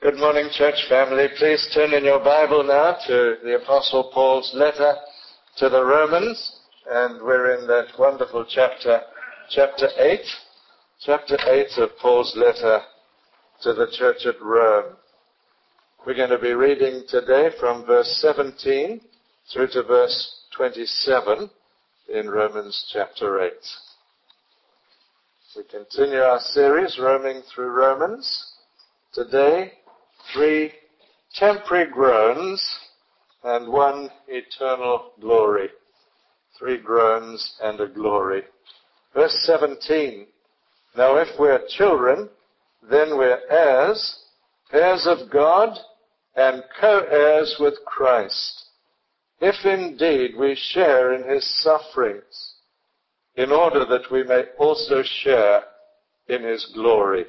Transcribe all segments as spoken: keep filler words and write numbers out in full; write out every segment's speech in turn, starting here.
Good morning, church family. Please turn in your Bible now to the Apostle Paul's letter to the Romans, and we're in that wonderful chapter, chapter eight, chapter eight of Paul's letter to the church at Rome. We're going to be reading today from verse seventeen through to verse twenty-seven in Romans chapter eight. We continue our series, roaming through Romans. Today, three temporary groans and one eternal glory. Three groans and a glory. Verse seventeen. Now if we're children, then we're heirs, heirs of God, and co-heirs with Christ, if indeed we share in his sufferings, in order that we may also share in his glory.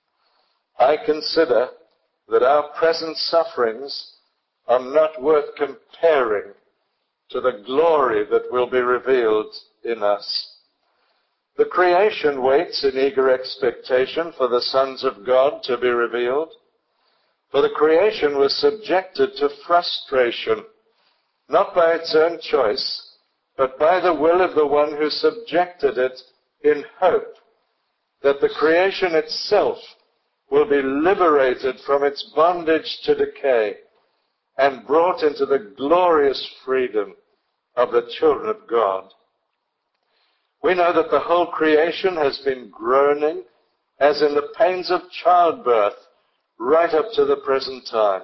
I consider that our present sufferings are not worth comparing to the glory that will be revealed in us. The creation waits in eager expectation for the sons of God to be revealed. For the creation was subjected to frustration, not by its own choice, but by the will of the one who subjected it, in hope that the creation itself will be liberated from its bondage to decay and brought into the glorious freedom of the children of God. We know that the whole creation has been groaning as in the pains of childbirth right up to the present time.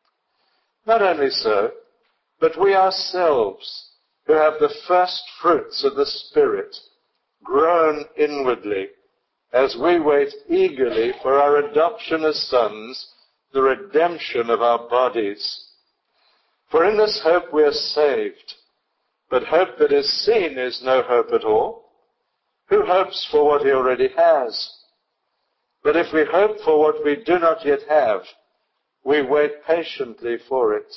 Not only so, but we ourselves, who have the first fruits of the Spirit, groan inwardly as we wait eagerly for our adoption as sons, the redemption of our bodies. For in this hope we are saved. But hope that is seen is no hope at all. Who hopes for what he already has? But if we hope for what we do not yet have, we wait patiently for it.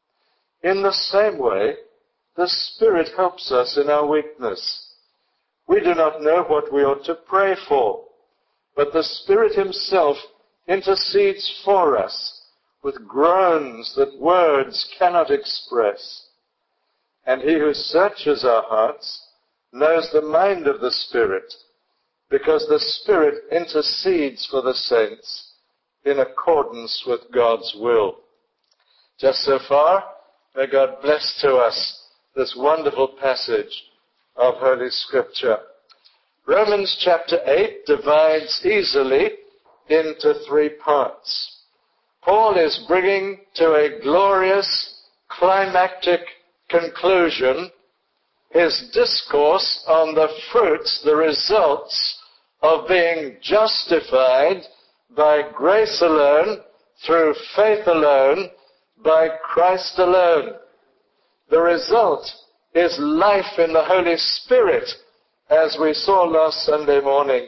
In the same way, the Spirit helps us in our weakness. We do not know what we ought to pray for, but the Spirit himself intercedes for us with groans that words cannot express. And he who searches our hearts knows the mind of the Spirit, because the Spirit intercedes for the saints in accordance with God's will. Just so far, may God bless to us this wonderful passage of Holy Scripture. Romans chapter eight divides easily into three parts. Paul is bringing to a glorious climactic conclusion his discourse on the fruits, the results of being justified by grace alone, through faith alone, by Christ alone. The result is life in the Holy Spirit, as we saw last Sunday morning.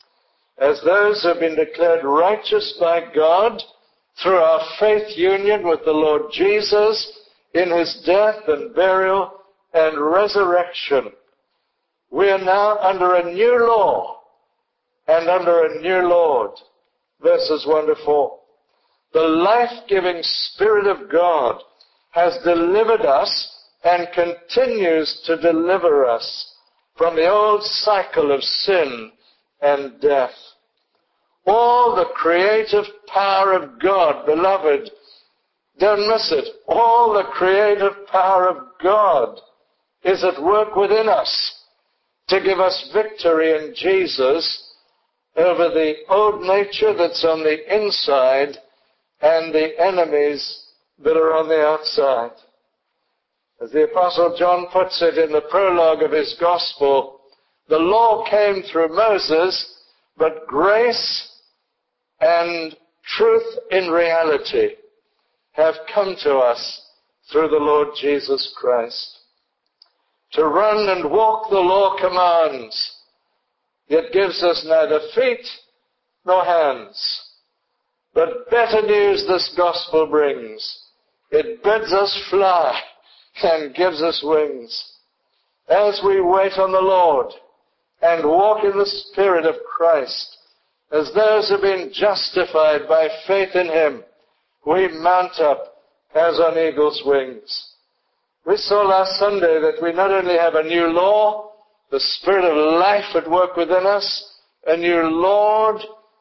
As those who have been declared righteous by God through our faith union with the Lord Jesus in his death and burial and resurrection, we are now under a new law and under a new Lord. Verses one to four. The life-giving Spirit of God has delivered us and continues to deliver us from the old cycle of sin and death. All the creative power of God, beloved, don't miss it. All the creative power of God is at work within us to give us victory in Jesus over the old nature that's on the inside and the enemies that are on the outside. As the Apostle John puts it in the prologue of his gospel, the law came through Moses, but grace and truth in reality have come to us through the Lord Jesus Christ. To run and walk the law commands, yet gives us neither feet nor hands. But better news this gospel brings. It bids us fly and gives us wings. As we wait on the Lord and walk in the Spirit of Christ, as those who have been justified by faith in him, We mount up as on eagle's wings. We saw last Sunday that we not only have a new law, the Spirit of life at work within us, a new Lord,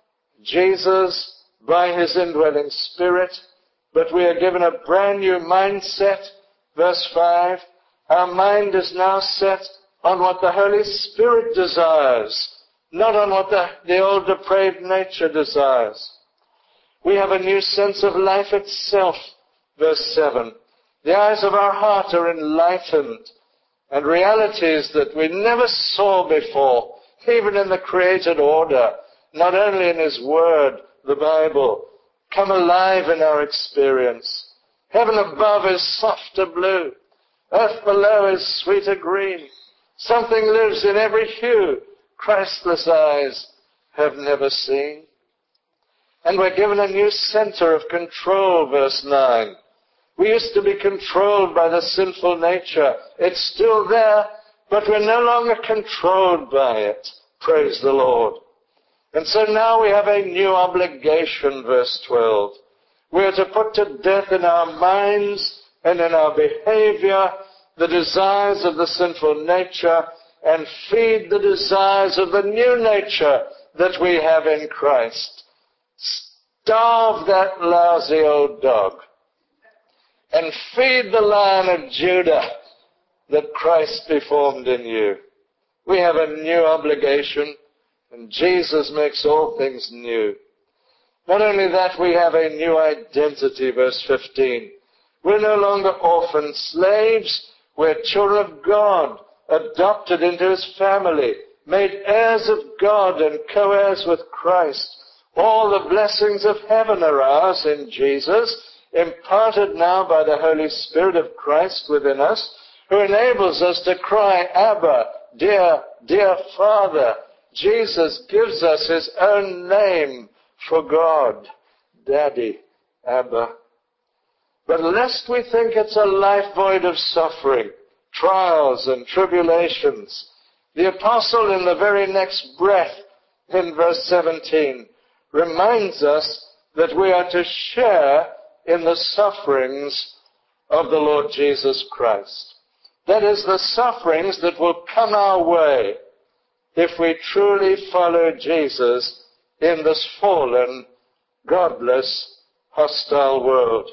Jesus, by His indwelling Spirit, but we are given a brand new mindset. Verse five, our mind is now set on what the Holy Spirit desires, not on what the, the old depraved nature desires. We have a new sense of life itself. Verse seven, the eyes of our heart are enlightened, and realities that we never saw before, even in the created order, not only in His Word, the Bible, come alive in our experience. Heaven above is softer blue. Earth below is sweeter green. Something lives in every hue Christless eyes have never seen. And we're given a new center of control, verse nine. We used to be controlled by the sinful nature. It's still there, but we're no longer controlled by it. Praise the Lord. And so now we have a new obligation, verse twelve. We are to put to death in our minds and in our behavior the desires of the sinful nature and feed the desires of the new nature that we have in Christ. Starve that lousy old dog and feed the Lion of Judah that Christ be formed in you. We have a new obligation, and Jesus makes all things new. Not only that, we have a new identity, verse fifteen. We're no longer orphan slaves. We're children of God, adopted into His family, made heirs of God and co-heirs with Christ. All the blessings of heaven are ours in Jesus, imparted now by the Holy Spirit of Christ within us, who enables us to cry, Abba, dear, dear Father. Jesus gives us His own name for God, Daddy, Abba. But lest we think it's a life void of suffering, trials and tribulations, the apostle in the very next breath, in verse seventeen, reminds us that we are to share in the sufferings of the Lord Jesus Christ. That is, the sufferings that will come our way if we truly follow Jesus in this fallen, godless, hostile world.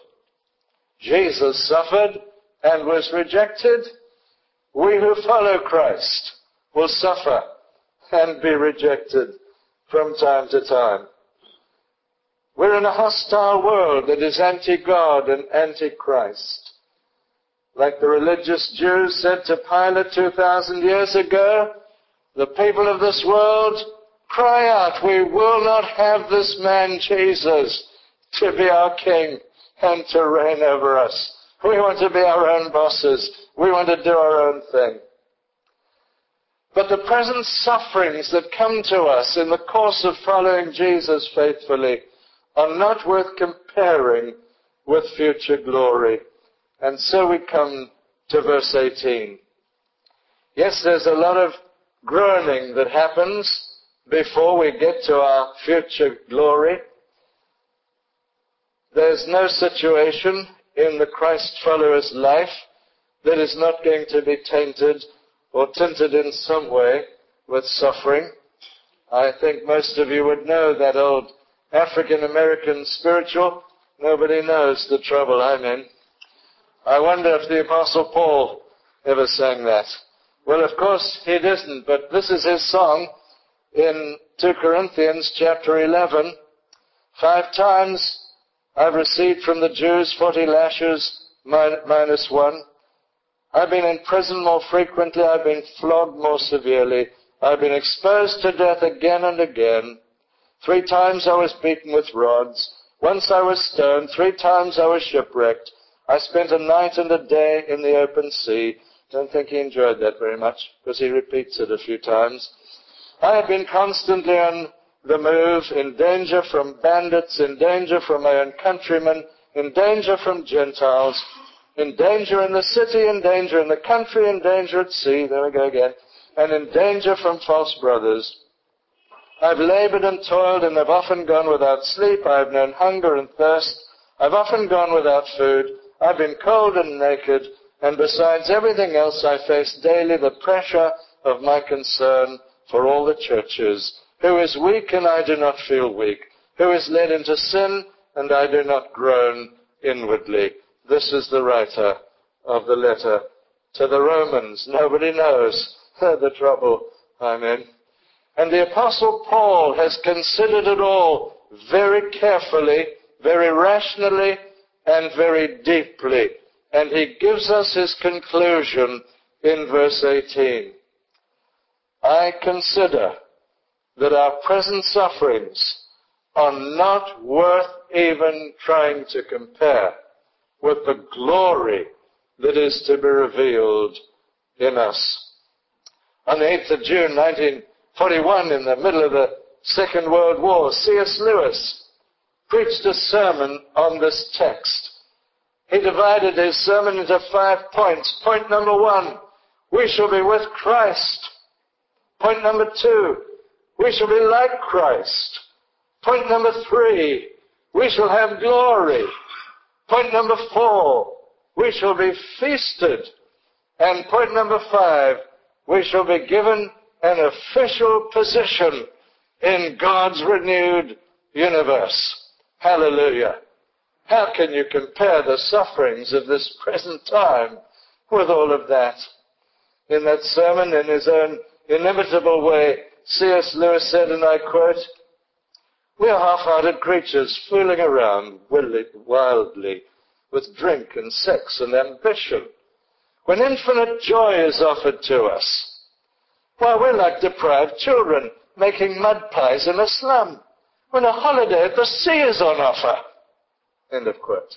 Jesus suffered and was rejected. We who follow Christ will suffer and be rejected from time to time. We're in a hostile world that is anti-God and anti-Christ. Like the religious Jews said to Pilate two thousand years ago, the people of this world cry out, we will not have this man Jesus to be our king and to reign over us. We want to be our own bosses. We want to do our own thing. But the present sufferings that come to us in the course of following Jesus faithfully are not worth comparing with future glory. And so we come to verse eighteen. Yes, there's a lot of groaning that happens before we get to our future glory. There's no situation in the Christ follower's life that is not going to be tainted or tinted in some way with suffering. I think most of you would know that old African-American spiritual, nobody knows the trouble I'm in. I wonder if the Apostle Paul ever sang that. Well, of course he didn't, but this is his song in two Corinthians chapter eleven. Five times I've received from the Jews forty lashes minus one. I've been in prison more frequently. I've been flogged more severely. I've been exposed to death again and again. Three times I was beaten with rods. Once I was stoned. Three times I was shipwrecked. I spent a night and a day in the open sea. Don't think he enjoyed that very much, because he repeats it a few times. I have been constantly on the move, in danger from bandits, in danger from my own countrymen, in danger from Gentiles, in danger in the city, in danger in the country, in danger at sea, there we go again, and in danger from false brothers. I've labored and toiled and have often gone without sleep. I have known hunger and thirst. I've often gone without food. I've been cold and naked. And besides everything else, I face daily the pressure of my concern for all the churches. Who is weak and I do not feel weak? Who is led into sin and I do not groan inwardly? This is the writer of the letter to the Romans. Nobody knows the trouble I'm in. And the Apostle Paul has considered it all very carefully, very rationally, and very deeply. And he gives us his conclusion in verse eighteen. I consider that our present sufferings are not worth even trying to compare with the glory that is to be revealed in us. On the eighth of June, nineteen forty-one, in the middle of the Second World War, C S Lewis preached a sermon on this text. He divided his sermon into five points. Point number one, we shall be with Christ. Point number two, we shall be like Christ. Point number three, we shall have glory. Point number four, we shall be feasted. And point number five, we shall be given an official position in God's renewed universe. Hallelujah. How can you compare the sufferings of this present time with all of that? In that sermon, in his own inimitable way, C S Lewis said, and I quote, we are half-hearted creatures fooling around wildly with drink and sex and ambition when infinite joy is offered to us. Why, we're like deprived children making mud pies in a slum when a holiday at the sea is on offer. End of quote.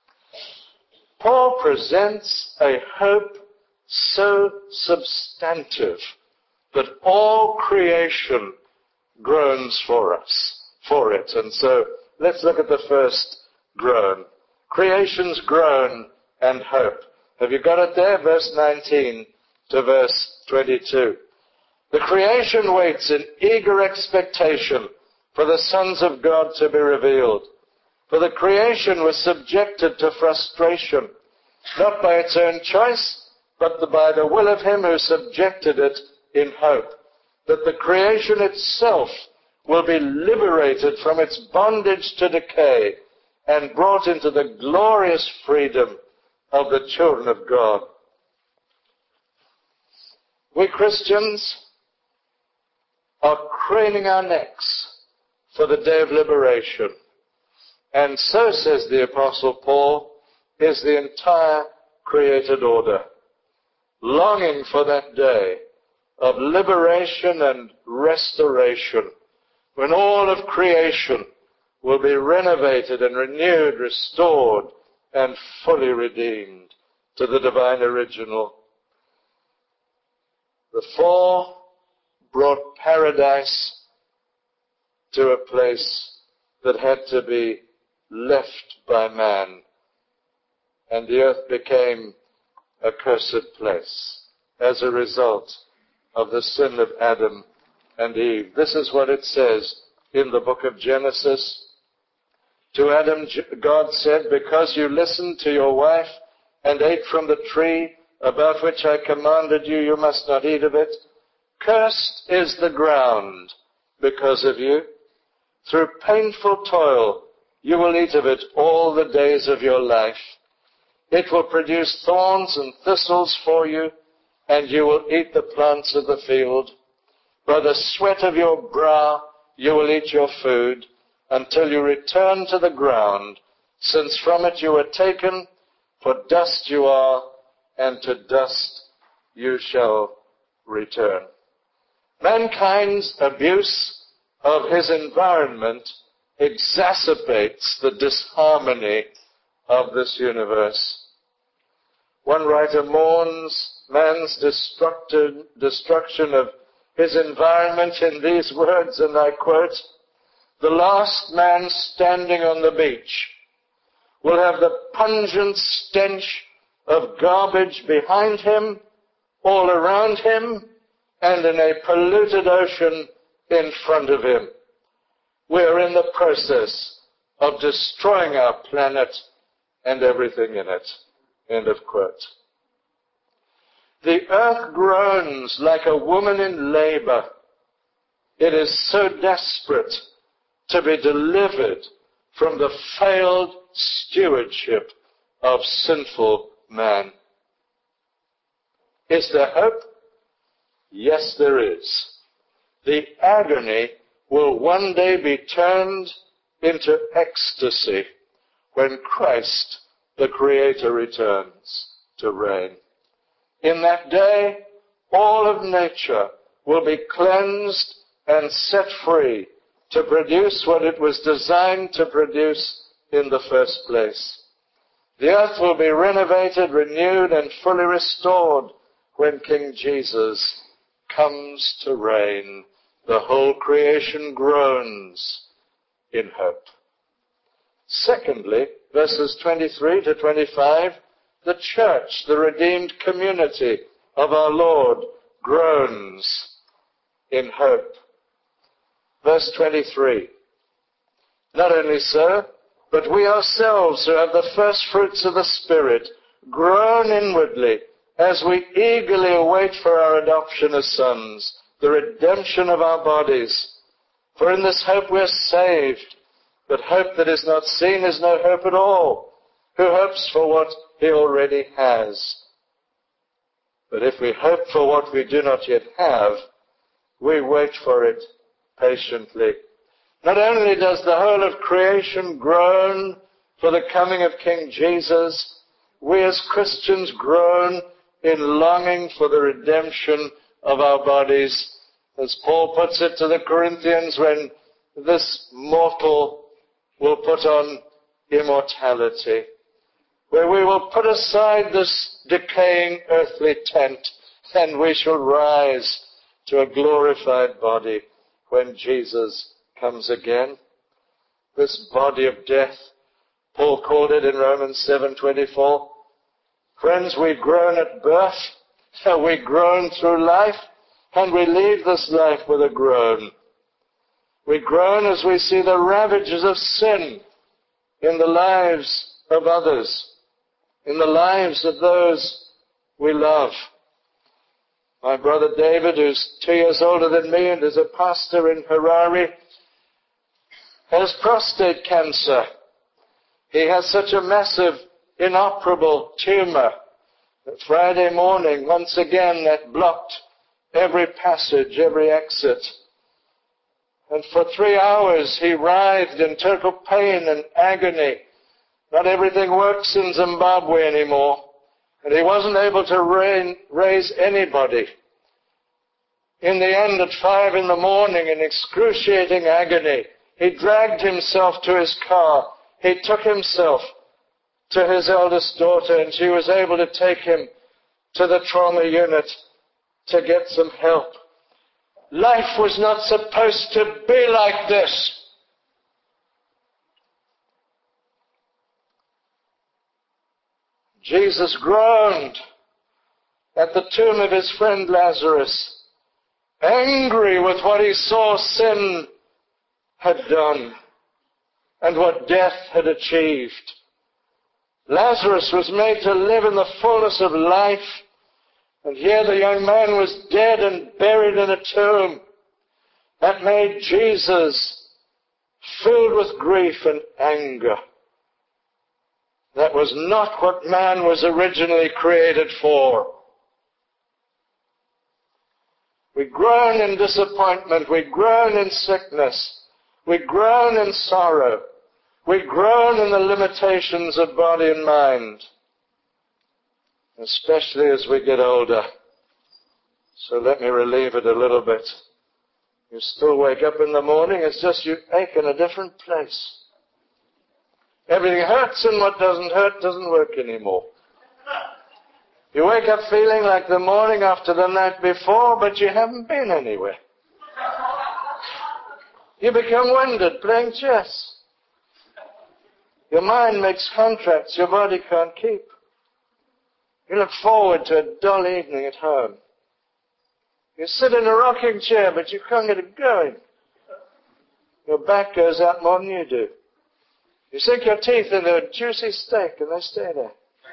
Paul presents a hope so substantive that all creation groans for us, for it. And so let's look at the first groan. Creation's groan and hope. Have you got it there? Verse nineteen to verse twenty-two. The creation waits in eager expectation for the sons of God to be revealed. For the creation was subjected to frustration, not by its own choice, but by the will of him who subjected it in hope, that the creation itself will be liberated from its bondage to decay and brought into the glorious freedom of the children of God. We Christians are craning our necks for the day of liberation. And so, says the Apostle Paul, is the entire created order, longing for that day of liberation and restoration, when all of creation will be renovated and renewed, restored, and fully redeemed to the divine original. The fall brought paradise to a place that had to be left by man, and the earth became a cursed place as a result of the sin of Adam and Eve. This is what it says in the book of Genesis. To Adam, God said, because you listened to your wife and ate from the tree about which I commanded you, you must not eat of it. Cursed is the ground because of you. Through painful toil, you will eat of it all the days of your life. It will produce thorns and thistles for you, and you will eat the plants of the field. By the sweat of your brow, you will eat your food until you return to the ground, since from it you were taken, for dust you are, and to dust you shall return. Mankind's abuse of his environment exacerbates the disharmony of this universe. One writer mourns man's destruction of his environment in these words, and I quote, the last man standing on the beach will have the pungent stench of garbage behind him, all around him, and in a polluted ocean in front of him. We are in the process of destroying our planet and everything in it. End of quote. The earth groans like a woman in labor. It is so desperate to be delivered from the failed stewardship of sinful man. Is there hope? Yes, there is. The agony will one day be turned into ecstasy when Christ, the Creator, returns to reign. In that day, all of nature will be cleansed and set free to produce what it was designed to produce in the first place. The earth will be renovated, renewed, and fully restored when King Jesus comes to reign. The whole creation groans in hope. Secondly, verses twenty-three to twenty-five, the church, the redeemed community of our Lord, groans in hope. Verse twenty-three, not only so, but we ourselves who have the first fruits of the Spirit groan inwardly as we eagerly await for our adoption as sons, the redemption of our bodies. For in this hope we are saved. But hope that is not seen is no hope at all. Who hopes for what he already has? But if we hope for what we do not yet have, we wait for it patiently. Not only does the whole of creation groan for the coming of King Jesus, we as Christians groan in longing for the redemption of our bodies. As Paul puts it to the Corinthians, when this mortal will put on immortality, where we will put aside this decaying earthly tent, and we shall rise to a glorified body when Jesus comes again. This body of death, Paul called it in Romans seven twenty-four. Friends, we groan at birth, we groan through life, and we leave this life with a groan. We groan as we see the ravages of sin in the lives of others, in the lives of those we love. My brother David, who's two years older than me and is a pastor in Harare, has prostate cancer. He has such a massive, inoperable tumor that Friday morning, once again, that blocked every passage, every exit. And for three hours he writhed in total pain and agony. Not everything works in Zimbabwe anymore. And he wasn't able to rain, raise anybody. In the end, at five in the morning, in excruciating agony, he dragged himself to his car. He took himself to his eldest daughter, and she was able to take him to the trauma unit to get some help. Life was not supposed to be like this. Jesus groaned at the tomb of his friend Lazarus, angry with what he saw sin had done and what death had achieved. Lazarus was made to live in the fullness of life, and here the young man was dead and buried in a tomb. That made Jesus filled with grief and anger. That was not what man was originally created for. We groan in disappointment. We groan in sickness. We groan in sorrow. We groan in the limitations of body and mind, especially as we get older. So let me relieve it a little bit. You still wake up in the morning, it's just you ache in a different place. Everything hurts, and what doesn't hurt doesn't work anymore. You wake up feeling like the morning after the night before, but you haven't been anywhere. You become winded playing chess. Your mind makes contracts your body can't keep. You look forward to a dull evening at home. You sit in a rocking chair, but you can't get it going. Your back goes out more than you do. You sink your teeth into a juicy steak and they stay there.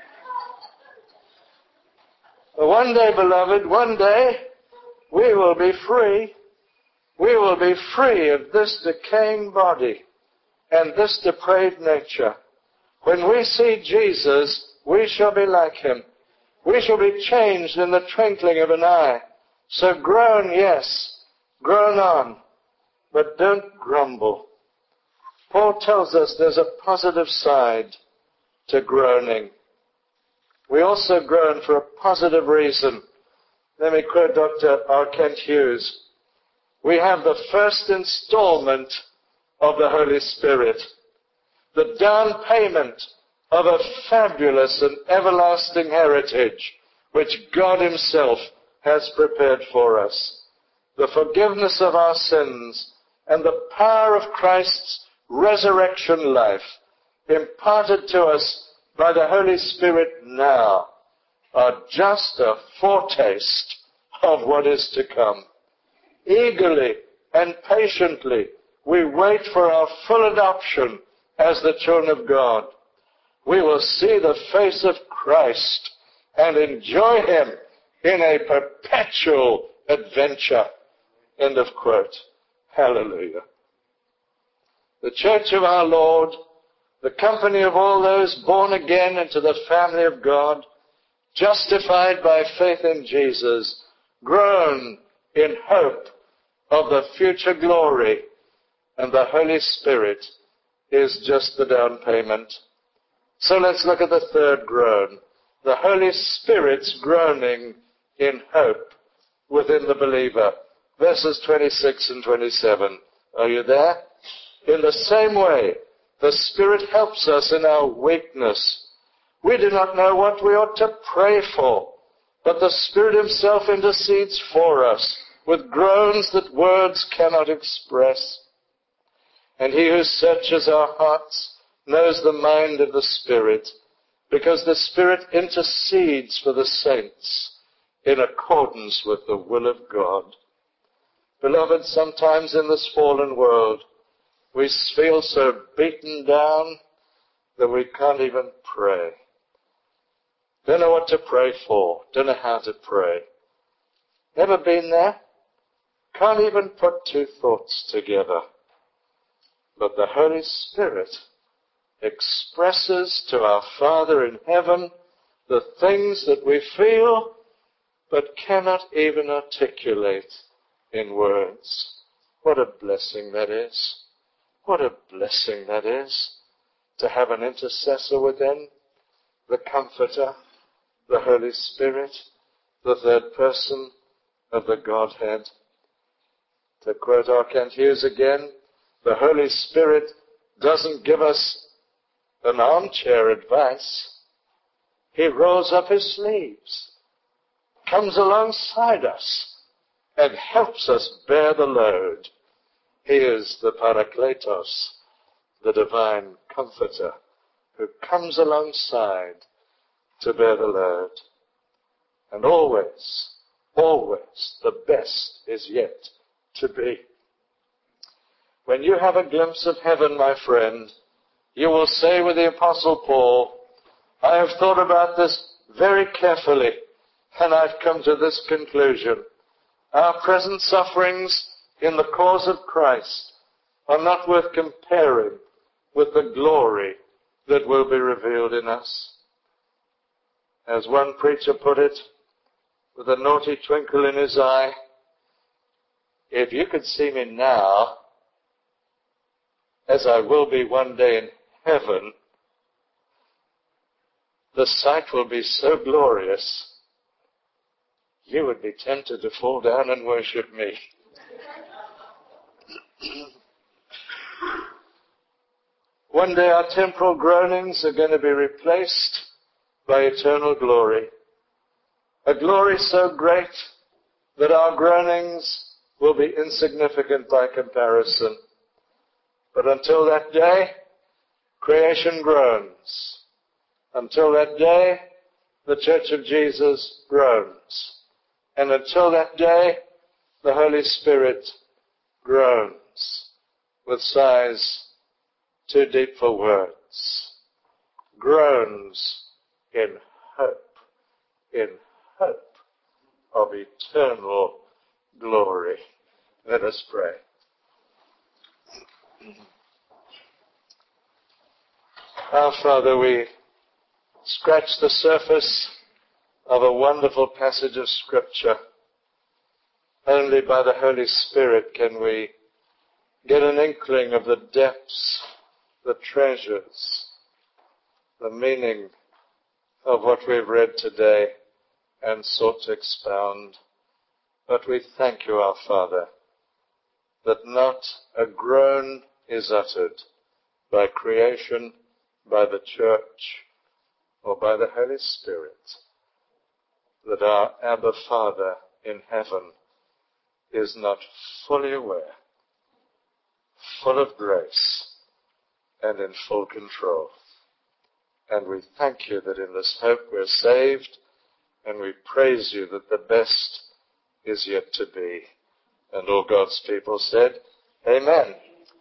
But one day, beloved, one day, we will be free. We will be free of this decaying body and this depraved nature. When we see Jesus, we shall be like him. We shall be changed in the twinkling of an eye. So groan, yes, groan on, but don't grumble. Paul tells us there's a positive side to groaning. We also groan for a positive reason. Let me quote Doctor R. Kent Hughes. We have the first installment of the Holy Spirit, the down payment of a fabulous and everlasting heritage which God himself has prepared for us. The forgiveness of our sins and the power of Christ's resurrection life imparted to us by the Holy Spirit now are just a foretaste of what is to come. Eagerly and patiently we wait for our full adoption as the children of God. We will see the face of Christ and enjoy him in a perpetual adventure. End of quote. Hallelujah. The church of our Lord, the company of all those born again into the family of God, justified by faith in Jesus, groan in hope of the future glory, and the Holy Spirit is just the down payment. So let's look at the third groan. The Holy Spirit's groaning in hope within the believer. Verses twenty-six and twenty-seven. Are you there? In the same way, the Spirit helps us in our weakness. We do not know what we ought to pray for, but the Spirit himself intercedes for us with groans that words cannot express. And he who searches our hearts knows the mind of the Spirit, because the Spirit intercedes for the saints in accordance with the will of God. Beloved, sometimes in this fallen world, we feel so beaten down that we can't even pray. Don't know what to pray for. Don't know how to pray. Ever been there? Can't even put two thoughts together. But the Holy Spirit expresses to our Father in heaven the things that we feel but cannot even articulate in words. What a blessing that is. What a blessing that is to have an intercessor within, the Comforter, the Holy Spirit, the third person of the Godhead. To quote R. Kent Hughes again, the Holy Spirit doesn't give us an armchair advice. He rolls up his sleeves, comes alongside us, and helps us bear the load. He is the Parakletos, the divine comforter, who comes alongside to bear the load. And always, always, the best is yet to be. When you have a glimpse of heaven, my friend, you will say with the Apostle Paul, I have thought about this very carefully, and I've come to this conclusion. Our present sufferings in the cause of Christ are not worth comparing with the glory that will be revealed in us. As one preacher put it, with a naughty twinkle in his eye, if you could see me now, as I will be one day in heaven, the sight will be so glorious, you would be tempted to fall down and worship me. One day our temporal groanings are going to be replaced by eternal glory. A glory so great that our groanings will be insignificant by comparison. But until that day, creation groans. Until that day, the Church of Jesus groans. And until that day, the Holy Spirit groans with sighs too deep for words, groans in hope, in hope of eternal glory. Let us pray. Our Father, we scratch the surface of a wonderful passage of Scripture. Only by the Holy Spirit can we get an inkling of the depths, the treasures, the meaning of what we've read today and sought to expound. But we thank you, our Father, that not a groan is uttered by creation, by the church, or by the Holy Spirit, that our Abba Father in heaven is not fully aware, full of grace, and in full control. And we thank you that in this hope we're saved, and we praise you that the best is yet to be. And all God's people said, Amen.